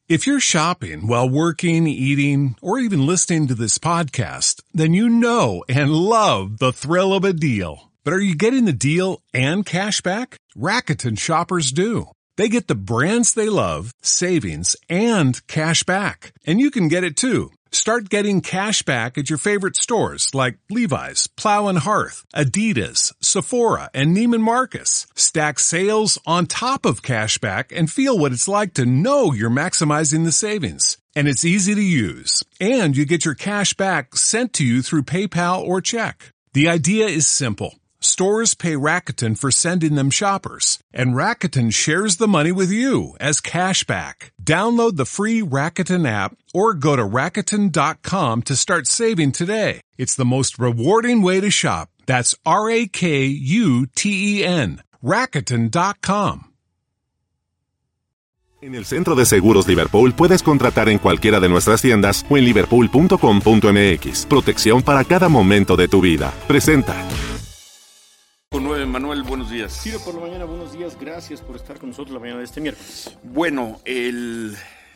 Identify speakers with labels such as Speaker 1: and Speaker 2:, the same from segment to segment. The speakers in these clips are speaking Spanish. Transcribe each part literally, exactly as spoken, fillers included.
Speaker 1: If you're shopping while working, eating, or even listening to this podcast, then you know and love the thrill of a deal. But are you getting the deal and cash back? Rakuten shoppers do. They get the brands they love, savings, and cash back. And you can get it too. Start getting cash back at your favorite stores like Levi's, Plow and Hearth, Adidas, Sephora, and Neiman Marcus. Stack sales on top of cash back and feel what it's like to know you're maximizing the savings. And it's easy to use. And you get your cash back sent to you through PayPal or check. The idea is simple. Stores pay Rakuten for sending them shoppers, and Rakuten shares the money with you as cash back. Download the free Rakuten app or go to Rakuten dot com to start saving today. It's the most rewarding way to shop. That's R A K U T E N. Rakuten dot com.
Speaker 2: En el Centro de Seguros Liverpool puedes contratar en cualquiera de nuestras tiendas o en liverpool punto com punto m x. Protección para cada momento de tu vida. Presenta.
Speaker 3: Con nueve, Manuel, buenos días.
Speaker 4: Ciro, por la mañana, buenos días. Gracias por estar con nosotros la mañana de este miércoles.
Speaker 3: Bueno, el...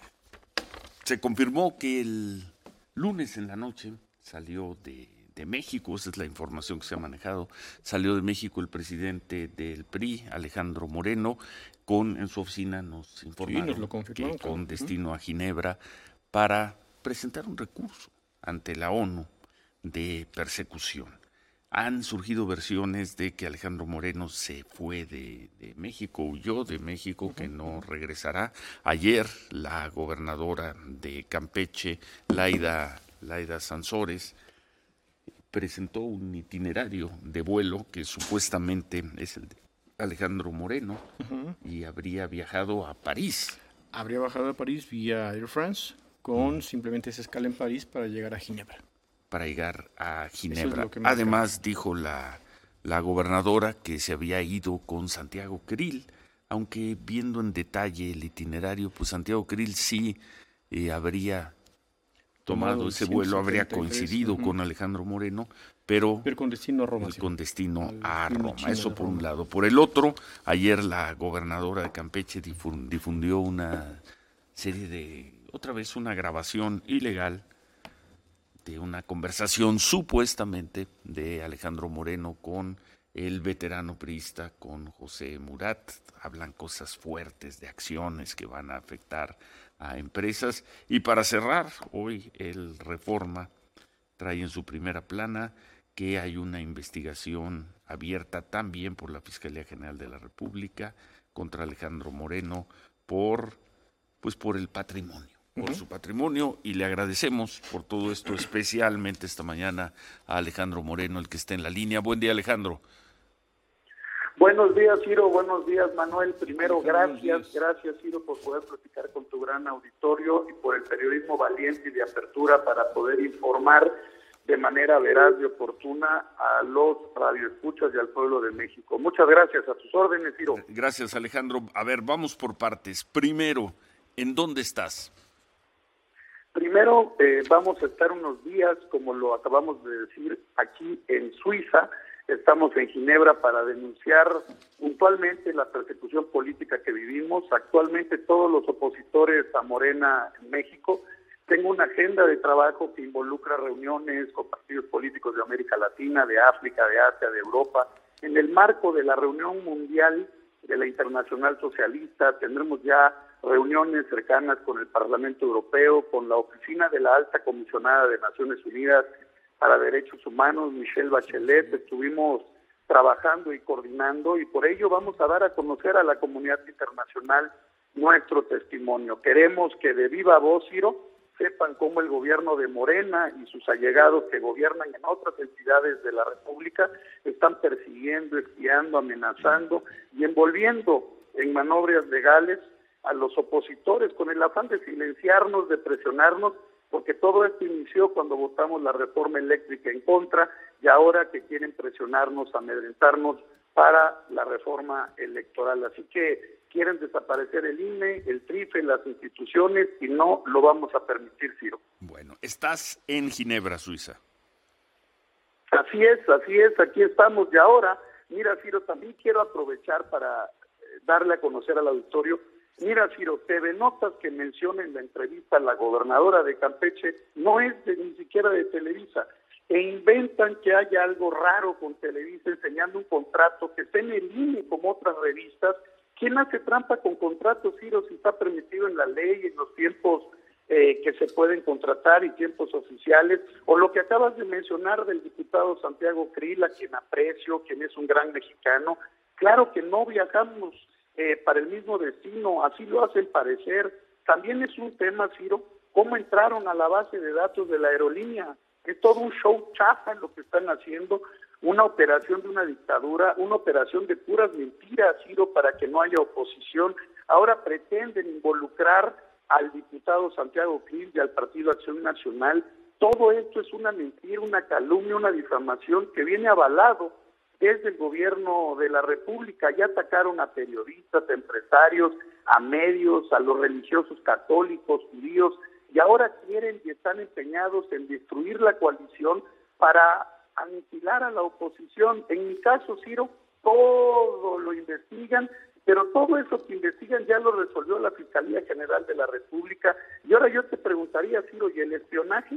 Speaker 3: se confirmó que el lunes en la noche salió de, de México, esa es la información que se ha manejado, salió de México el presidente del P R I, Alejandro Moreno, con en su oficina nos informaron
Speaker 4: sí, nos lo confirmaron,
Speaker 3: que con
Speaker 4: claro.
Speaker 3: destino a Ginebra para presentar un recurso ante la ONU de persecución. Han surgido versiones de que Alejandro Moreno se fue de, de México, huyó de México, que no regresará. Ayer la gobernadora de Campeche, Laida, Laida Sansores, presentó un itinerario de vuelo que supuestamente es el de Alejandro Moreno uh-huh. y habría viajado a París.
Speaker 4: Habría bajado a París vía Air France con uh-huh. simplemente esa escala en París para llegar a Ginebra.
Speaker 3: para llegar a Ginebra.
Speaker 4: Es
Speaker 3: Además, acaba. dijo la, la gobernadora que se había ido con Santiago Krill, aunque viendo en detalle el itinerario, pues Santiago Krill sí eh, habría tomado, tomado ese vuelo, habría coincidido uh-huh. con Alejandro Moreno, pero,
Speaker 4: pero con destino a Roma.
Speaker 3: Sí. Con destino
Speaker 4: Al
Speaker 3: a Roma, eso por
Speaker 4: Roma.
Speaker 3: un lado. Por el otro, ayer la gobernadora de Campeche difundió una serie de, otra vez una grabación ilegal de una conversación supuestamente de Alejandro Moreno con el veterano priista, con José Murat. Hablan cosas fuertes de acciones que van a afectar a empresas. Y para cerrar, hoy el Reforma trae en su primera plana que hay una investigación abierta también por la Fiscalía General de la República contra Alejandro Moreno por, pues por el patrimonio. por uh-huh. su patrimonio, y le agradecemos por todo esto, especialmente esta mañana a Alejandro Moreno, el que está en la línea. Buen día, Alejandro.
Speaker 5: Buenos días, Ciro. Buenos días, Manuel. Primero, gracias, gracias, Ciro, por poder platicar con tu gran auditorio y por el periodismo valiente y de apertura para poder informar de manera veraz y oportuna a los radioescuchas y al pueblo de México. Muchas gracias, a tus órdenes, Ciro.
Speaker 3: Gracias, Alejandro. A ver, vamos por partes. Primero, ¿en dónde estás?
Speaker 5: Primero, eh, vamos a estar unos días, como lo acabamos de decir, aquí en Suiza. Estamos en Ginebra para denunciar puntualmente la persecución política que vivimos. Actualmente todos los opositores a Morena en México. Tengo una agenda de trabajo que involucra reuniones con partidos políticos de América Latina, de África, de Asia, de Europa. En el marco de la reunión mundial de la Internacional Socialista tendremos ya reuniones cercanas con el Parlamento Europeo, con la oficina de la Alta Comisionada de Naciones Unidas para Derechos Humanos, Michelle Bachelet. Estuvimos trabajando y coordinando, y por ello vamos a dar a conocer a la comunidad internacional nuestro testimonio. Queremos que de viva voz, Ciro, sepan cómo el gobierno de Morena y sus allegados que gobiernan en otras entidades de la República están persiguiendo, espiando, amenazando y envolviendo en maniobras legales a los opositores con el afán de silenciarnos, de presionarnos, porque todo esto inició cuando votamos la reforma eléctrica en contra, y ahora que quieren presionarnos, amedrentarnos para la reforma electoral. Así que quieren desaparecer el I N E, el T R I F E, las instituciones, y no lo vamos a permitir, Ciro.
Speaker 3: Bueno, estás en Ginebra, Suiza.
Speaker 5: Así es, así es, aquí estamos. Y ahora, mira, Ciro, también quiero aprovechar para darle a conocer al auditorio. Mira, Ciro, T V Notas que menciona en la entrevista a la gobernadora de Campeche no es de, ni siquiera de Televisa, e inventan que haya algo raro con Televisa enseñando un contrato que esté en el I N E como otras revistas. ¿Quién hace trampa con contratos, Ciro, si está permitido en la ley, en los tiempos eh, que se pueden contratar y tiempos oficiales? O lo que acabas de mencionar del diputado Santiago Krill, a quien aprecio, quien es un gran mexicano. Claro que no viajamos eh, para el mismo destino, así lo hacen parecer. También es un tema, Ciro, cómo entraron a la base de datos de la aerolínea. Es todo un show chafa lo que están haciendo, una operación de una dictadura, una operación de puras mentiras, Ciro, para que no haya oposición. Ahora pretenden involucrar al diputado Santiago Krill y al Partido Acción Nacional. Todo esto es una mentira, una calumnia, una difamación que viene avalado desde el gobierno de la República. Ya atacaron a periodistas, a empresarios, a medios, a los religiosos católicos, judíos, y ahora quieren y están empeñados en destruir la coalición para aniquilar a la oposición. En mi caso, Ciro, todo lo investigan, pero todo eso que investigan ya lo resolvió la Fiscalía General de la República. Y ahora yo te preguntaría, Ciro, ¿y el espionaje?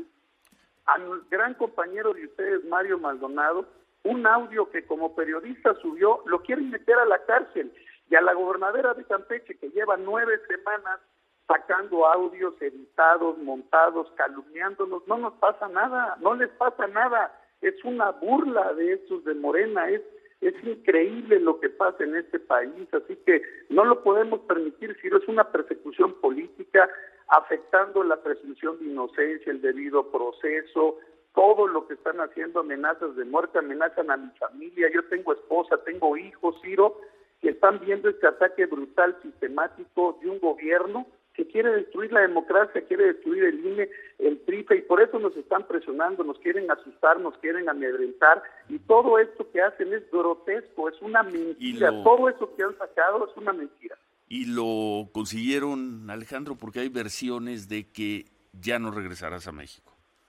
Speaker 5: Al gran compañero de ustedes, Mario Maldonado, un audio que como periodista subió, lo quieren meter a la cárcel. Y a la gobernadora de Campeche, que lleva nueve semanas sacando audios editados, montados, calumniándonos, no nos pasa nada, no les pasa nada. Es una burla de estos de Morena, es, es increíble lo que pasa en este país, así que no lo podemos permitir, Ciro, es una persecución política afectando la presunción de inocencia, el debido proceso, todo lo que están haciendo, amenazas de muerte, amenazan a mi familia. Yo tengo esposa, tengo hijos, Ciro, que están viendo este ataque brutal, sistemático de un gobierno que quiere destruir la democracia, quiere destruir el I N E, el P R I F E, y por eso nos están presionando, nos quieren asustar, nos quieren amedrentar, y todo esto que hacen es grotesco, es una mentira, lo... todo eso que han sacado es una mentira.
Speaker 3: Y lo consiguieron, Alejandro, porque hay versiones de que ya no regresarás a México.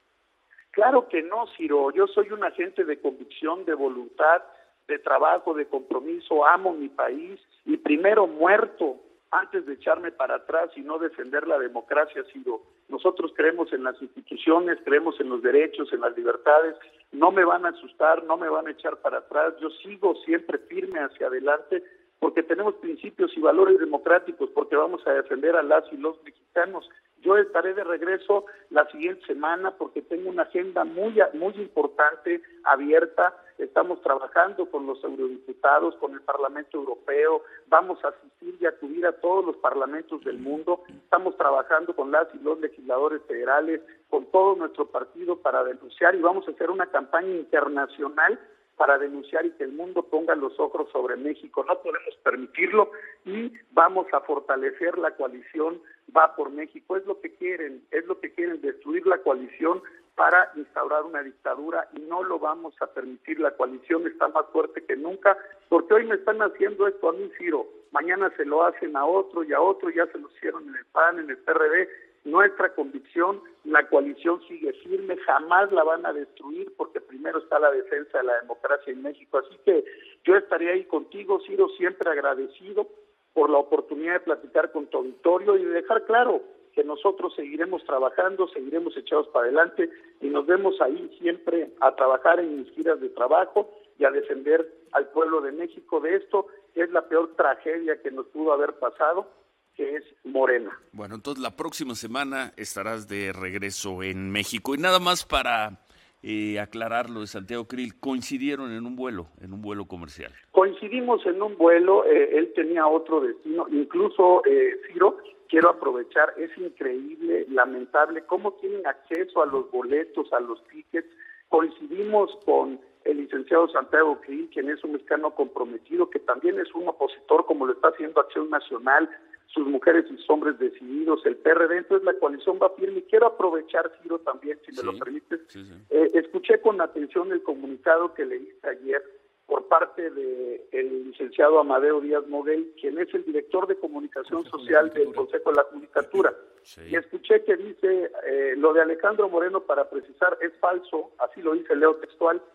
Speaker 5: Claro que no, Ciro, yo soy un agente de convicción, de voluntad, de trabajo, de compromiso, amo mi país, y primero muerto antes de echarme para atrás y no defender la democracia, Ciro. Nosotros creemos en las instituciones, creemos en los derechos, en las libertades, no me van a asustar, no me van a echar para atrás, yo sigo siempre firme hacia adelante porque tenemos principios y valores democráticos, porque vamos a defender a las y los mexicanos. Yo estaré de regreso la siguiente semana porque tengo una agenda muy, muy importante, abierta. Estamos trabajando con los eurodiputados, con el Parlamento Europeo, vamos a asistir y acudir a todos los parlamentos del mundo. Estamos trabajando con las y los legisladores federales, con todo nuestro partido para denunciar, y vamos a hacer una campaña internacional para denunciar y que el mundo ponga los ojos sobre México. No podemos permitirlo y vamos a fortalecer la coalición Va por México. Es lo que quieren, es lo que quieren, destruir la coalición para instaurar una dictadura, y no lo vamos a permitir. La coalición está más fuerte que nunca, porque hoy me están haciendo esto a mí, Ciro, mañana se lo hacen a otro y a otro, ya se lo hicieron en el P A N, en el P R D. Nuestra convicción, la coalición sigue firme, jamás la van a destruir, porque primero está la defensa de la democracia en México. Así que yo estaré ahí contigo, Ciro, siempre agradecido por la oportunidad de platicar con tu auditorio y de dejar claro que nosotros seguiremos trabajando, seguiremos echados para adelante, y nos vemos ahí siempre a trabajar en mis giras de trabajo y a defender al pueblo de México de esto, que es la peor tragedia que nos pudo haber pasado, que es Morena.
Speaker 3: Bueno, entonces la próxima semana estarás de regreso en México. Y nada más para eh, aclarar lo de Santiago Krill, coincidieron en un vuelo, en un vuelo comercial.
Speaker 5: Coincidimos en un vuelo, eh, él tenía otro destino, incluso, eh, Ciro, quiero aprovechar, es increíble, lamentable, cómo tienen acceso a los boletos, a los tickets. Coincidimos con el licenciado Santiago Krill, quien es un mexicano comprometido, que también es un opositor, como lo está haciendo Acción Nacional, sus mujeres y sus hombres decididos, el P R D. Entonces la coalición va firme. Y quiero aprovechar, Ciro, también, si me sí, lo permites. Sí, sí. Eh, escuché con atención el comunicado que leíste ayer por parte del licenciado Amadeo Díaz Moguel, quien es el director de comunicación Consejo social de del Consejo de la Judicatura. Sí. Y escuché que dice, eh, lo de Alejandro Moreno, para precisar, es falso, así lo dice, leo textual,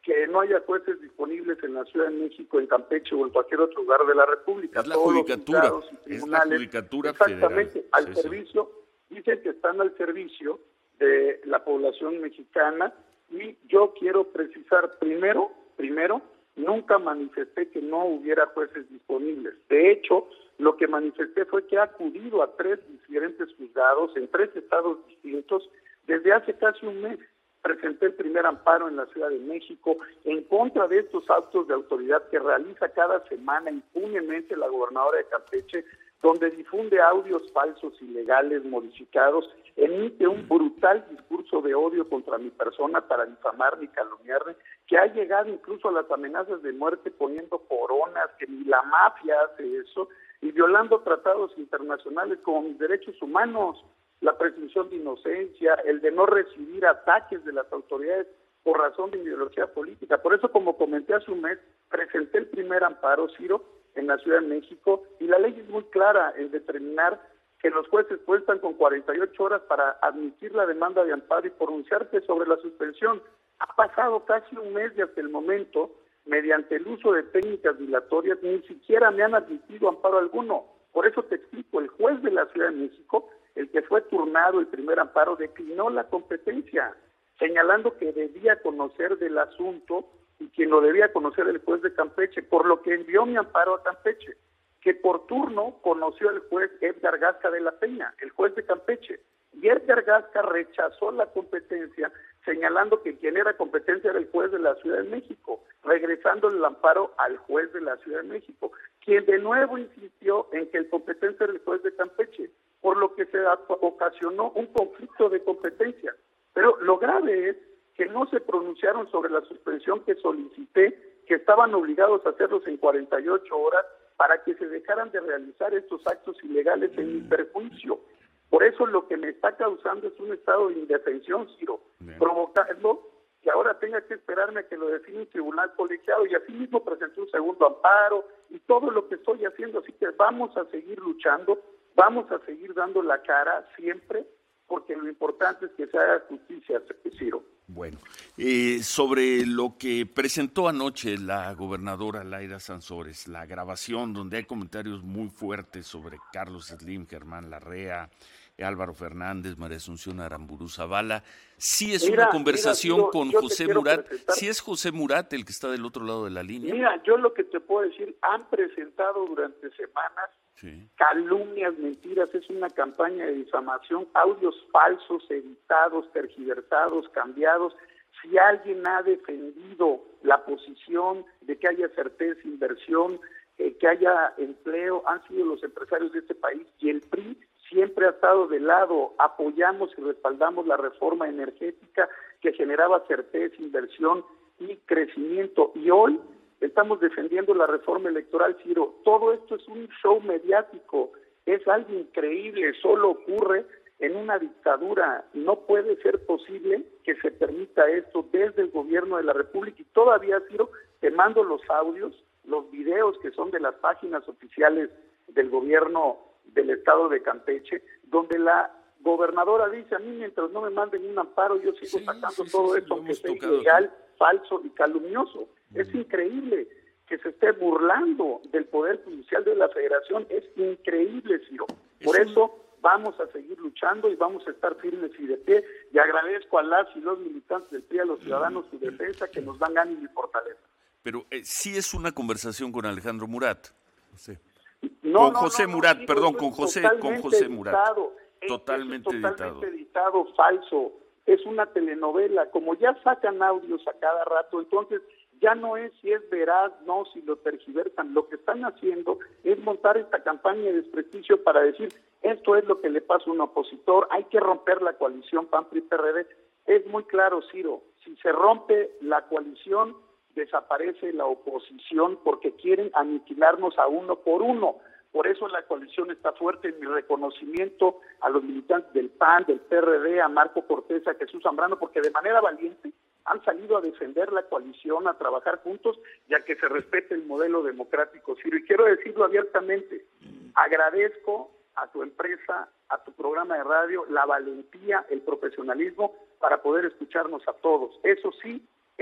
Speaker 5: que no haya jueces disponibles en la Ciudad de México, en Campeche o en cualquier otro lugar de la República.
Speaker 3: Es la
Speaker 5: Todos
Speaker 3: judicatura,
Speaker 5: los
Speaker 3: es la judicatura
Speaker 5: exactamente,
Speaker 3: federal.
Speaker 5: al
Speaker 3: Sí,
Speaker 5: servicio, sí. Dicen que están al servicio de la población mexicana, y yo quiero precisar primero, primero, nunca manifesté que no hubiera jueces disponibles. De hecho, lo que manifesté fue que he acudido a tres diferentes juzgados en tres estados distintos desde hace casi un mes. Presenté el primer amparo en la Ciudad de México en contra de estos actos de autoridad que realiza cada semana impunemente la gobernadora de Campeche, donde difunde audios falsos, ilegales, modificados, emite un brutal discurso de odio contra mi persona para difamarme y calumniarme, que ha llegado incluso a las amenazas de muerte poniendo coronas, que ni la mafia hace eso, y violando tratados internacionales como mis derechos humanos, la presunción de inocencia, el de no recibir ataques de las autoridades por razón de ideología política. Por eso, como comenté hace un mes, presenté el primer amparo, Ciro, en la Ciudad de México, y la ley es muy clara en determinar que los jueces cuentan con cuarenta y ocho horas para admitir la demanda de amparo y pronunciarse sobre la suspensión. Ha pasado casi un mes y hasta el momento, mediante el uso de técnicas dilatorias, ni siquiera me han admitido amparo alguno. Por eso te explico, el juez de la Ciudad de México, el que fue turnado el primer amparo, declinó la competencia, señalando que debía conocer del asunto y quien lo debía conocer el juez de Campeche, por lo que envió mi amparo a Campeche, que por turno conoció el juez Edgar Gasca de la Peña, el juez de Campeche, y Edgar Gasca rechazó la competencia, señalando que quien era competencia era el juez de la Ciudad de México, regresando el amparo al juez de la Ciudad de México, quien de nuevo insistió en que el competente era el juez de Campeche, por lo que se ocasionó un conflicto de competencia. Pero lo grave es que no se pronunciaron sobre la suspensión que solicité, que estaban obligados a hacerlos en cuarenta y ocho horas para que se dejaran de realizar estos actos ilegales en mi perjuicio. Por eso lo que me está causando es un estado de indefensión, Ciro, Bien. provocando que ahora tenga que esperarme a que lo define un tribunal colegiado, y así mismo presenté un segundo amparo y todo lo que estoy haciendo. Así que vamos a seguir luchando, vamos a seguir dando la cara siempre, porque lo importante es que se haga justicia, Ciro.
Speaker 3: Bueno, eh, sobre lo que presentó anoche la gobernadora Laida Sansores, la grabación donde hay comentarios muy fuertes sobre Carlos Slim, Germán Larrea, Álvaro Fernández, María Asunción Aramburu Zavala, sí es mira, una conversación mira, con José Murat, sí es José Murat el que está del otro lado de la línea.
Speaker 5: Mira, yo lo que te puedo decir, han presentado durante semanas sí. calumnias, mentiras, es una campaña de difamación, audios falsos, editados, tergiversados, cambiados. Si alguien ha defendido la posición de que haya certeza, inversión, eh, que haya empleo, han sido los empresarios de este país, y el P R I siempre ha estado de lado. Apoyamos y respaldamos la reforma energética que generaba certeza, inversión y crecimiento, y hoy estamos defendiendo la reforma electoral, Ciro. Todo esto es un show mediático, es algo increíble, solo ocurre en una dictadura. No puede ser posible que se permita esto desde el gobierno de la República, y todavía, Ciro, te mando los audios, los videos que son de las páginas oficiales del gobierno del estado de Campeche, donde la gobernadora dice: a mí mientras no me manden un amparo, yo sigo
Speaker 3: sí,
Speaker 5: sacando
Speaker 3: sí,
Speaker 5: todo
Speaker 3: sí,
Speaker 5: esto,
Speaker 3: sí,
Speaker 5: que sea
Speaker 3: tocado,
Speaker 5: ilegal,
Speaker 3: ¿sí?
Speaker 5: falso y calumnioso. Mm. Es increíble que se esté burlando del Poder Judicial de la Federación, es increíble, Ciro. Por es eso un... vamos a seguir luchando y vamos a estar firmes y de pie, y agradezco a las y los militantes del P R I, a los ciudadanos, su defensa, que nos dan ánimo y fortaleza.
Speaker 3: Pero eh, sí es una conversación con Alejandro Murat. Sí.
Speaker 5: No,
Speaker 3: con
Speaker 5: no,
Speaker 3: José
Speaker 5: no, no,
Speaker 3: Murat,
Speaker 5: digo,
Speaker 3: perdón, con José, con José Murat.
Speaker 5: Editado.
Speaker 3: Totalmente,
Speaker 5: es totalmente
Speaker 3: editado.
Speaker 5: editado, falso. Es una telenovela. Como ya sacan audios a cada rato, entonces ya no es si es veraz, no, si lo tergiversan. Lo que están haciendo es montar esta campaña de desprestigio para decir: esto es lo que le pasa a un opositor, hay que romper la coalición P A N P R I P R D. Es muy claro, Ciro, si se rompe la coalición, desaparece la oposición, porque quieren aniquilarnos a uno por uno. Por eso la coalición está fuerte. En mi reconocimiento a los militantes del P A N, del P R D, a Marco Cortés, a Jesús Zambrano, porque de manera valiente han salido a defender la coalición, a trabajar juntos y a que se respete el modelo democrático, Ciro. Y quiero decirlo abiertamente, agradezco a tu empresa, a tu programa de radio, la valentía, el profesionalismo para poder escucharnos a todos. Eso sí es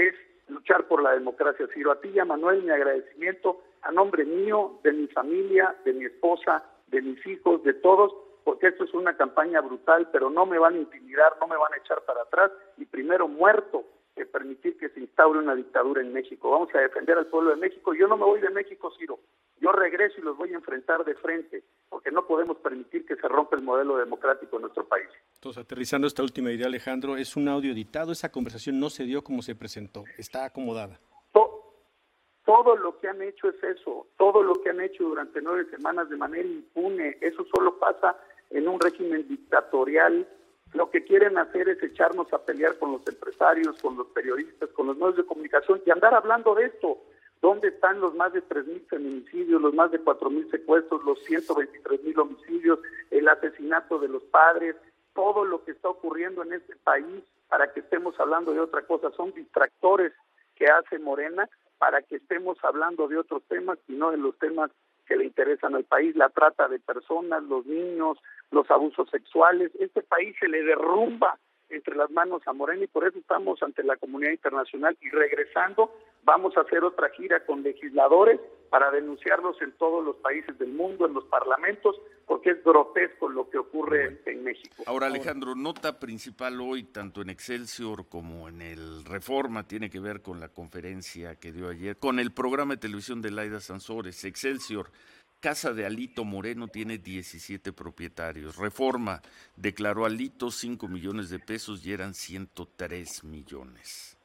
Speaker 5: luchar por la democracia, Ciro. A ti y a Manuel, mi agradecimiento a nombre mío, de mi familia, de mi esposa, de mis hijos, de todos, porque esto es una campaña brutal, pero no me van a intimidar, no me van a echar para atrás, y primero muerto que permitir que se instaure una dictadura en México. Vamos a defender al pueblo de México. Yo no me voy de México, Ciro. Yo regreso y los voy a enfrentar de frente, porque no podemos permitir que se rompa el modelo democrático en nuestro país.
Speaker 4: Entonces, aterrizando esta última idea, Alejandro, es un audio editado, esa conversación no se dio como se presentó, está acomodada.
Speaker 5: To- todo lo que han hecho es eso, todo lo que han hecho durante nueve semanas de manera impune, eso solo pasa en un régimen dictatorial. Lo que quieren hacer es echarnos a pelear con los empresarios, con los periodistas, con los medios de comunicación y andar hablando de esto. ¿Dónde están los más de tres mil feminicidios, los más de cuatro mil secuestros, los ciento veintitrés mil homicidios, el asesinato de los padres, todo lo que está ocurriendo en este país para que estemos hablando de otra cosa? Son distractores que hace Morena para que estemos hablando de otros temas y no de los temas que le interesan al país, la trata de personas, los niños, los abusos sexuales. Este país se le derrumba entre las manos a Morena y por eso estamos ante la comunidad internacional, y regresando vamos a hacer otra gira con legisladores para denunciarlos en todos los países del mundo, en los parlamentos, porque es grotesco lo que ocurre en, en México.
Speaker 3: Ahora, Alejandro, nota principal hoy, tanto en Excelsior como en el Reforma, tiene que ver con la conferencia que dio ayer, con el programa de televisión de Laida Sansores. Excelsior: Casa de Alito Moreno tiene diecisiete propietarios. Reforma: declaró Alito cinco millones de pesos y eran ciento tres millones.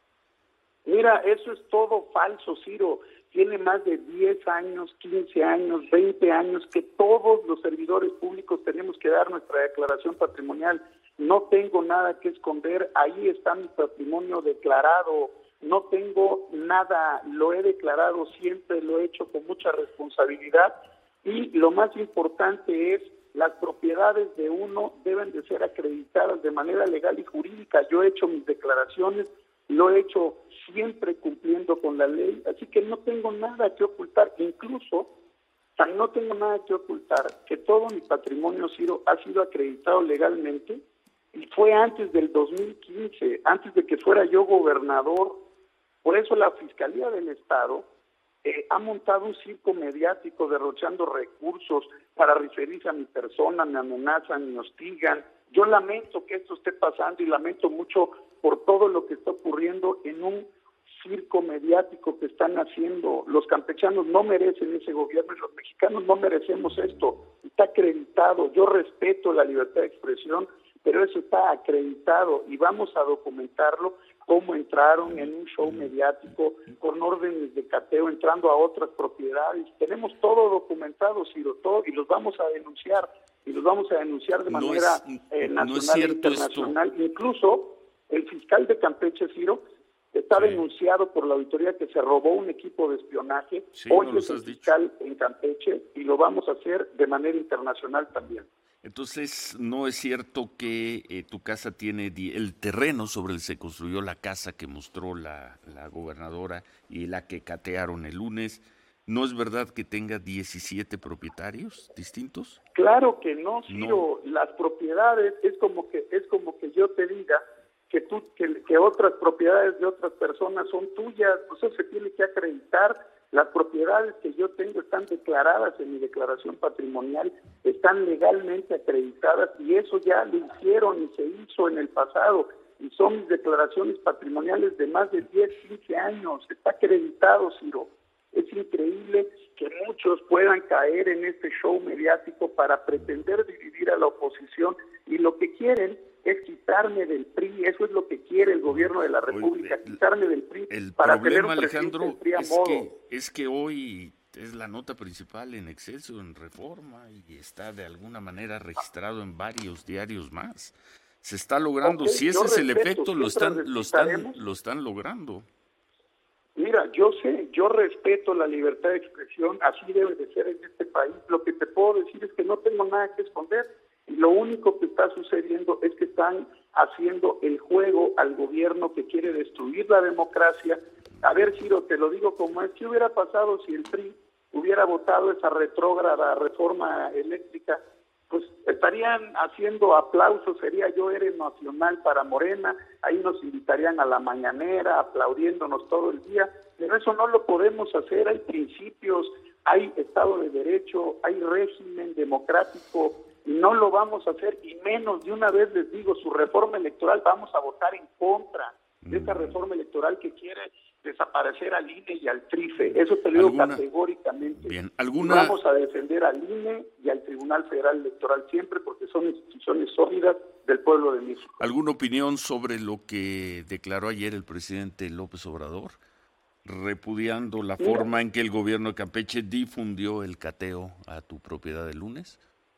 Speaker 5: Mira, eso es todo falso, Ciro. Tiene más de diez años, quince años, veinte años que todos los servidores públicos tenemos que dar nuestra declaración patrimonial. No tengo nada que esconder, ahí está mi patrimonio declarado. No tengo nada, lo he declarado siempre, lo he hecho con mucha responsabilidad. Y lo más importante es, las propiedades de uno deben de ser acreditadas de manera legal y jurídica. Yo he hecho mis declaraciones, lo he hecho siempre cumpliendo con la ley, así que no tengo nada que ocultar. Incluso, tan no tengo nada que ocultar, que todo mi patrimonio, Ciro, ha sido acreditado legalmente, y fue antes del dos mil quince, antes de que fuera yo gobernador. Por eso la Fiscalía del Estado Eh, ha montado un circo mediático derrochando recursos para referirse a mi persona, me amenazan, me hostigan. Yo lamento que esto esté pasando y lamento mucho por todo lo que está ocurriendo en un circo mediático que están haciendo. Los campechanos no merecen ese gobierno y los mexicanos no merecemos esto. Está acreditado. Yo respeto la libertad de expresión, pero eso está acreditado y vamos a documentarlo, cómo entraron en un show mediático con órdenes de cateo, entrando a otras propiedades. Tenemos todo documentado, Ciro, todo, y los vamos a denunciar, y los vamos a denunciar de
Speaker 3: No
Speaker 5: manera
Speaker 3: es,
Speaker 5: eh, nacional
Speaker 3: no es cierto
Speaker 5: e internacional. Esto. Incluso el fiscal de Campeche, Ciro, está sí. denunciado por la auditoría que se robó un equipo de espionaje.
Speaker 3: Sí,
Speaker 5: Hoy
Speaker 3: no
Speaker 5: es el
Speaker 3: dicho.
Speaker 5: fiscal en Campeche y lo vamos a hacer de manera internacional también.
Speaker 3: Entonces, ¿no es cierto que eh, tu casa tiene di- el terreno sobre el que se construyó la casa que mostró la, la gobernadora y la que catearon el lunes? ¿No es verdad que tenga diecisiete propietarios distintos?
Speaker 5: Claro que no, Ciro. No. Las propiedades es como que es como que yo te diga que tú que, que otras propiedades de otras personas son tuyas. Eso se tiene que acreditar. Las propiedades que yo tengo están declaradas en mi declaración patrimonial, están legalmente acreditadas y eso ya lo hicieron y se hizo en el pasado y son mis declaraciones patrimoniales de más de diez, quince años. Está acreditado, Ciro. Es increíble que muchos puedan caer en este show mediático para pretender dividir a la oposición y lo que quieren es quitarme del P R I. Eso es lo que quiere el gobierno de la República,
Speaker 3: el,
Speaker 5: quitarme del P R I
Speaker 3: el
Speaker 5: para
Speaker 3: problema,
Speaker 5: tener un
Speaker 3: Alejandro,
Speaker 5: presidente del P R I a
Speaker 3: es
Speaker 5: modo.
Speaker 3: que, es que hoy es la nota principal en Excelsior, en Reforma, y está de alguna manera registrado en varios diarios más. Se está logrando,
Speaker 5: Okay,
Speaker 3: si ese es el
Speaker 5: respeto,
Speaker 3: efecto, lo están, lo están, lo están logrando.
Speaker 5: Mira, yo sé, yo respeto la libertad de expresión, así debe de ser en este país. Lo que te puedo decir es que no tengo nada que esconder y lo único que está sucediendo es que están haciendo el juego al gobierno que quiere destruir la democracia. A ver, Ciro, te lo digo como es, ¿qué hubiera pasado si el P R I hubiera votado esa retrógrada reforma eléctrica pues estarían haciendo aplausos, sería yo héroe nacional para Morena, ahí nos invitarían a la mañanera, aplaudiéndonos todo el día, pero eso no lo podemos hacer, hay principios, hay Estado de Derecho, hay régimen democrático, y no lo vamos a hacer, y menos, de una vez les digo, su reforma electoral, vamos a votar en contra de esa reforma electoral que quiere desaparecer al I N E y al TRIFE, eso te lo digo categóricamente.
Speaker 3: Bien, ¿alguna...
Speaker 5: Vamos a defender al I N E y al Tribunal Federal Electoral siempre, porque son instituciones sólidas del pueblo de México.
Speaker 3: ¿Alguna opinión sobre lo que declaró ayer el presidente López Obrador, repudiando la Mira, forma en que el gobierno de Campeche difundió el cateo a tu propiedad el lunes?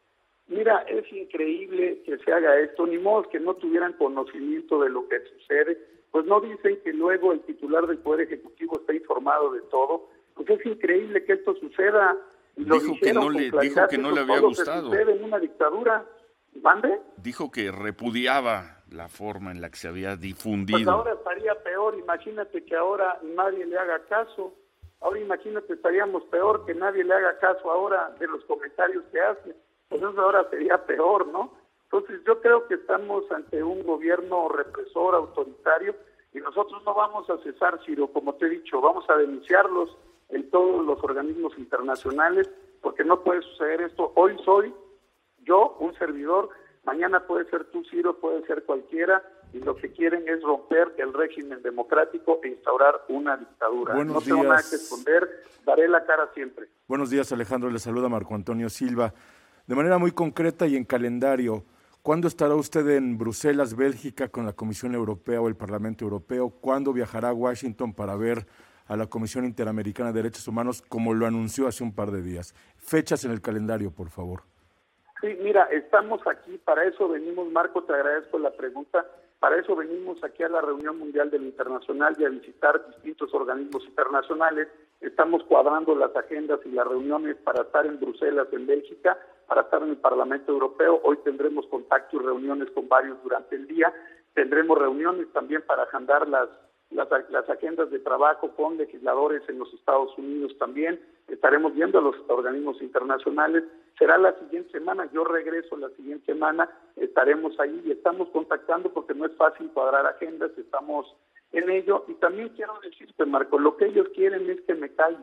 Speaker 5: Mira, es increíble que se haga esto, ni modo que no tuvieran conocimiento de lo que sucede, pues no dicen que luego el titular del Poder Ejecutivo está informado de todo, pues es increíble que esto suceda. Y lo
Speaker 3: dijo que no le dijo que no le había gustado.
Speaker 5: Sucede en una dictadura. ¿Mande?
Speaker 3: Dijo que repudiaba la forma en la que se había difundido.
Speaker 5: Pues ahora estaría peor, imagínate que ahora nadie le haga caso. Ahora imagínate, estaríamos peor, que nadie le haga caso ahora de los comentarios que hace. Pues eso ahora sería peor, ¿no? Entonces yo creo que estamos ante un gobierno represor, autoritario, y nosotros no vamos a cesar, Ciro, como te he dicho, vamos a denunciarlos en todos los organismos internacionales, porque no puede suceder esto. Hoy soy yo, un servidor, mañana puede ser tú, Ciro, puede ser cualquiera, y lo que quieren es romper el régimen democrático e instaurar una dictadura.
Speaker 6: Buenos
Speaker 5: no tengo
Speaker 6: días.
Speaker 5: nada que esconder, daré la cara siempre.
Speaker 6: Buenos días, Alejandro, le saluda Marco Antonio Silva. De manera muy concreta y en calendario, ¿cuándo estará usted en Bruselas, Bélgica, con la Comisión Europea o el Parlamento Europeo? ¿Cuándo viajará a Washington para ver a la Comisión Interamericana de Derechos Humanos, como lo anunció hace un par de días? Fechas en el calendario, por favor.
Speaker 5: Sí, mira, estamos aquí, para eso venimos, Marco, te agradezco la pregunta, para eso venimos aquí a la Reunión Mundial del Internacional y a visitar distintos organismos internacionales. Estamos cuadrando las agendas y las reuniones para estar en Bruselas, en Bélgica, para estar en el Parlamento Europeo. Hoy tendremos contacto y reuniones con varios durante el día. Tendremos reuniones también para agendar las, las, las agendas de trabajo con legisladores en los Estados Unidos también. Estaremos viendo a los organismos internacionales. Será la siguiente semana, yo regreso la siguiente semana, estaremos ahí y estamos contactando porque no es fácil cuadrar agendas, estamos en ello. Y también quiero decirte, Marco, lo que ellos quieren es que me calle.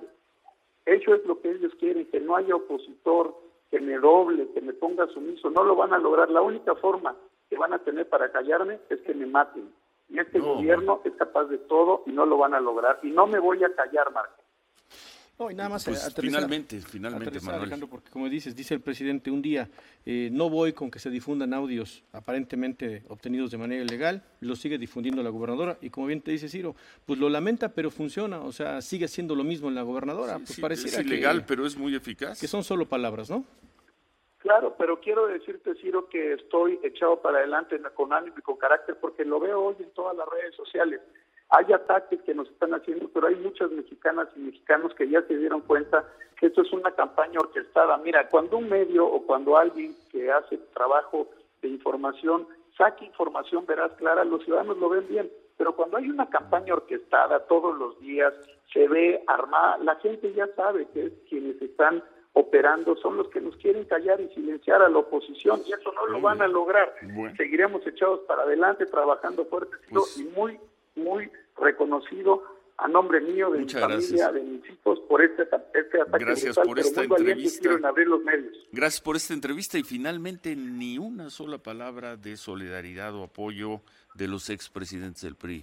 Speaker 5: Eso es lo que ellos quieren, que no haya opositor, que me doble, que me ponga sumiso. No lo van a lograr. La única forma que van a tener para callarme es que me maten. Y este no, gobierno es capaz de todo y no lo van a lograr. Y no me voy a callar, Marco.
Speaker 4: No, y nada más
Speaker 3: pues
Speaker 4: aterrizar,
Speaker 3: finalmente, finalmente,
Speaker 4: aterrizar,
Speaker 3: Manuel.
Speaker 4: Alejandro, porque como dices, dice el presidente un día, eh, no voy con que se difundan audios aparentemente obtenidos de manera ilegal, lo sigue difundiendo la gobernadora, y como bien te dice Ciro, pues lo lamenta, pero funciona, o sea, sigue siendo lo mismo en la gobernadora,
Speaker 3: Sí,
Speaker 4: pues
Speaker 3: sí,
Speaker 4: pareciera
Speaker 3: es ilegal,
Speaker 4: que,
Speaker 3: pero es muy eficaz.
Speaker 4: que son solo palabras, ¿no?
Speaker 5: Claro, pero quiero decirte, Ciro, que estoy echado para adelante con ánimo y con carácter, porque lo veo hoy en todas las redes sociales. Hay ataques que nos están haciendo, pero hay muchas mexicanas y mexicanos que ya se dieron cuenta que esto es una campaña orquestada. Mira, cuando un medio o cuando alguien que hace trabajo de información saque información veraz, clara, los ciudadanos lo ven bien. Pero cuando hay una campaña orquestada todos los días, se ve armada, la gente ya sabe que es quienes están operando, son los que nos quieren callar y silenciar a la oposición, y eso no lo van a lograr. Bueno. Seguiremos echados para adelante, trabajando fuerte, pues, y muy muy reconocido a nombre mío, de mi familia, gracias. de mis hijos, por este, este ataque
Speaker 3: gracias
Speaker 5: brutal,
Speaker 3: por
Speaker 5: pero
Speaker 3: esta
Speaker 5: muy
Speaker 3: entrevista.
Speaker 5: En abrir los medios.
Speaker 3: Gracias por esta entrevista y finalmente ni una sola palabra de solidaridad o apoyo de los expresidentes del P R I.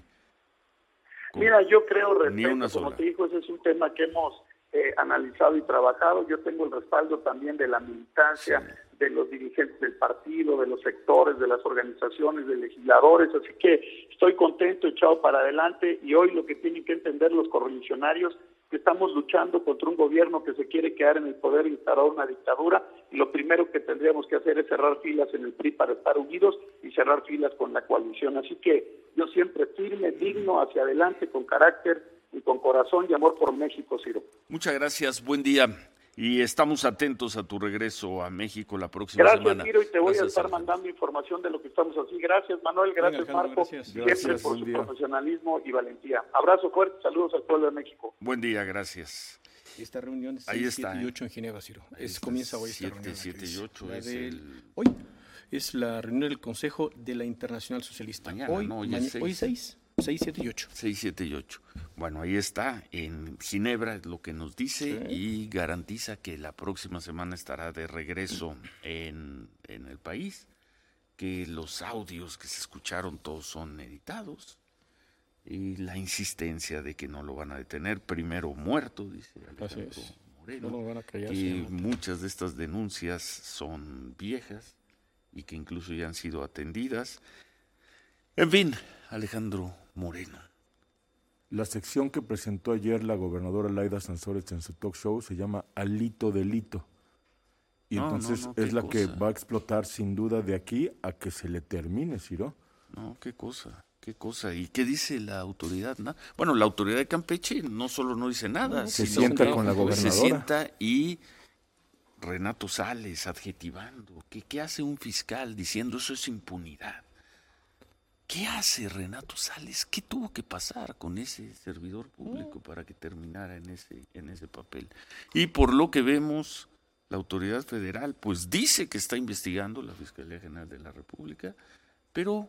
Speaker 5: Con... Mira, yo creo, respeto, como te digo, ese es un tema que hemos eh, analizado y trabajado. Yo tengo el respaldo también de la militancia, sí. de los dirigentes del partido, de los sectores, de las organizaciones, de legisladores, así que estoy contento, echado para adelante, y hoy lo que tienen que entender los correligionarios, que estamos luchando contra un gobierno que se quiere quedar en el poder e instaurar una dictadura, y lo primero que tendríamos que hacer es cerrar filas en el P R I para estar unidos y cerrar filas con la coalición, así que yo siempre firme, digno, hacia adelante, con carácter y con corazón y amor por México, Ciro.
Speaker 3: Muchas gracias, buen día. Y estamos atentos a tu regreso a México la próxima
Speaker 5: gracias,
Speaker 3: semana.
Speaker 5: Gracias, Ciro, y te
Speaker 3: gracias,
Speaker 5: voy a estar
Speaker 3: Alejandro.
Speaker 5: mandando información de lo que estamos así. Gracias, Manuel, gracias,
Speaker 4: Venga, Alejandro,
Speaker 5: Marco,
Speaker 4: gracias.
Speaker 5: siempre
Speaker 6: Gracias,
Speaker 5: por su
Speaker 6: día.
Speaker 5: profesionalismo y valentía. Abrazo fuerte, saludos al pueblo de México.
Speaker 3: Buen día, gracias.
Speaker 4: Esta reunión es
Speaker 3: Ahí
Speaker 4: seis,
Speaker 3: está,
Speaker 4: siete y
Speaker 3: ¿eh?
Speaker 4: ocho en Ginebra, Ciro.
Speaker 3: Ahí
Speaker 4: Es,
Speaker 3: está,
Speaker 4: comienza hoy esta
Speaker 3: siete,
Speaker 4: reunión.
Speaker 3: siete y ocho
Speaker 4: La
Speaker 3: es
Speaker 4: del-
Speaker 3: el-
Speaker 4: Hoy es la reunión del Consejo de la Internacional Socialista.
Speaker 3: Mañana,
Speaker 4: hoy,
Speaker 3: ¿no? Hoy es
Speaker 4: maña-
Speaker 3: seis.
Speaker 4: hoy seis, seis, siete y ocho.
Speaker 3: seis, siete y ocho. Bueno, ahí está, en Ginebra es lo que nos dice
Speaker 4: Sí.
Speaker 3: y garantiza que la próxima semana estará de regreso en, en el país, que los audios que se escucharon todos son editados y la insistencia de que no lo van a detener, primero muerto, dice
Speaker 4: Así
Speaker 3: Alejandro
Speaker 4: es.
Speaker 3: Moreno,
Speaker 4: No lo van a callar,
Speaker 3: que
Speaker 4: señor.
Speaker 3: muchas de estas denuncias son viejas y que incluso ya han sido atendidas. En fin, Alejandro Moreno.
Speaker 6: La sección que presentó ayer la gobernadora Laida Sansores en su talk show se llama Alito Delito. Y
Speaker 3: No,
Speaker 6: entonces
Speaker 3: no, no,
Speaker 6: es
Speaker 3: qué
Speaker 6: la que
Speaker 3: cosa.
Speaker 6: va a explotar sin duda de aquí a que se le termine, Ciro.
Speaker 3: No, qué cosa, qué cosa. ¿Y qué dice la autoridad? Na- Bueno, la autoridad de Campeche no solo no dice nada,
Speaker 6: No, se
Speaker 3: sino
Speaker 6: sienta
Speaker 3: que
Speaker 6: con la
Speaker 3: se
Speaker 6: gobernadora.
Speaker 3: sienta y Renato Sales adjetivando. ¿Qué, qué hace un fiscal diciendo eso es impunidad? ¿Qué hace Renato Sales? ¿Qué tuvo que pasar con ese servidor público para que terminara en ese, en ese papel? Y por lo que vemos, la autoridad federal pues dice que está investigando, la Fiscalía General de la República, pero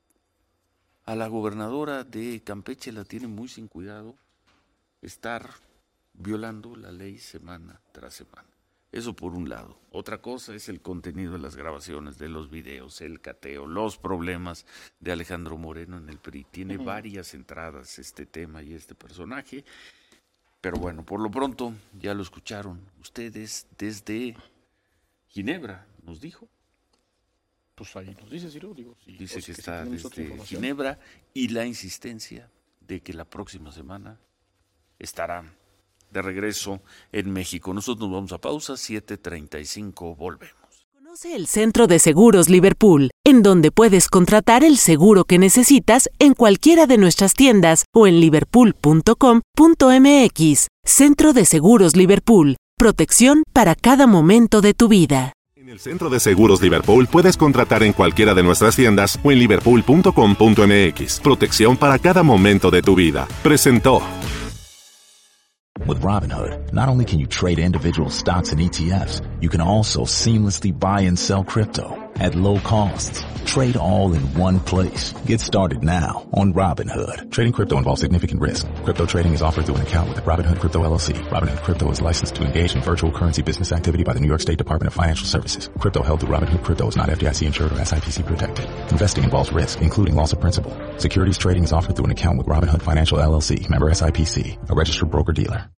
Speaker 3: a la gobernadora de Campeche la tiene muy sin cuidado estar violando la ley semana tras semana. Eso por un lado. Otra cosa es el contenido de las grabaciones, de los videos, el cateo, los problemas de Alejandro Moreno en el P R I. Tiene uh-huh. varias entradas este tema y este personaje. Pero bueno, por lo pronto ya lo escucharon ustedes desde Ginebra, nos dijo.
Speaker 4: Pues ahí nos dice, Ciro, digo. Sí,
Speaker 3: dice
Speaker 4: pues
Speaker 3: que,
Speaker 4: que
Speaker 3: está
Speaker 4: si
Speaker 3: desde Ginebra y la insistencia de que la próxima semana estará de regreso en México. Nosotros nos vamos a pausa, siete treinta y cinco, volvemos.
Speaker 7: Conoce el Centro de Seguros Liverpool, en donde puedes contratar el seguro que necesitas en cualquiera de nuestras tiendas o en liverpool punto com punto m x. Centro de Seguros Liverpool, protección para cada momento de tu vida.
Speaker 2: En el Centro de Seguros Liverpool puedes contratar en cualquiera de nuestras tiendas o en liverpool punto com punto m x. Protección para cada momento de tu vida. Presentó.
Speaker 8: With Robinhood, not only can you trade individual stocks and E T Fs, you can also seamlessly buy and sell crypto at low costs. Trade all in one place. Get started now on Robinhood. Trading crypto involves significant risk. Crypto trading is offered through an account with Robinhood Crypto L L C. Robinhood Crypto is licensed to engage in virtual currency business activity by the New York State Department of Financial Services. Crypto held through Robinhood Crypto is not F D I C insured or S I P C protected. Investing involves risk, including loss of principal. Securities trading is offered through an account with Robinhood Financial L L C, member S I P C, a registered broker-dealer.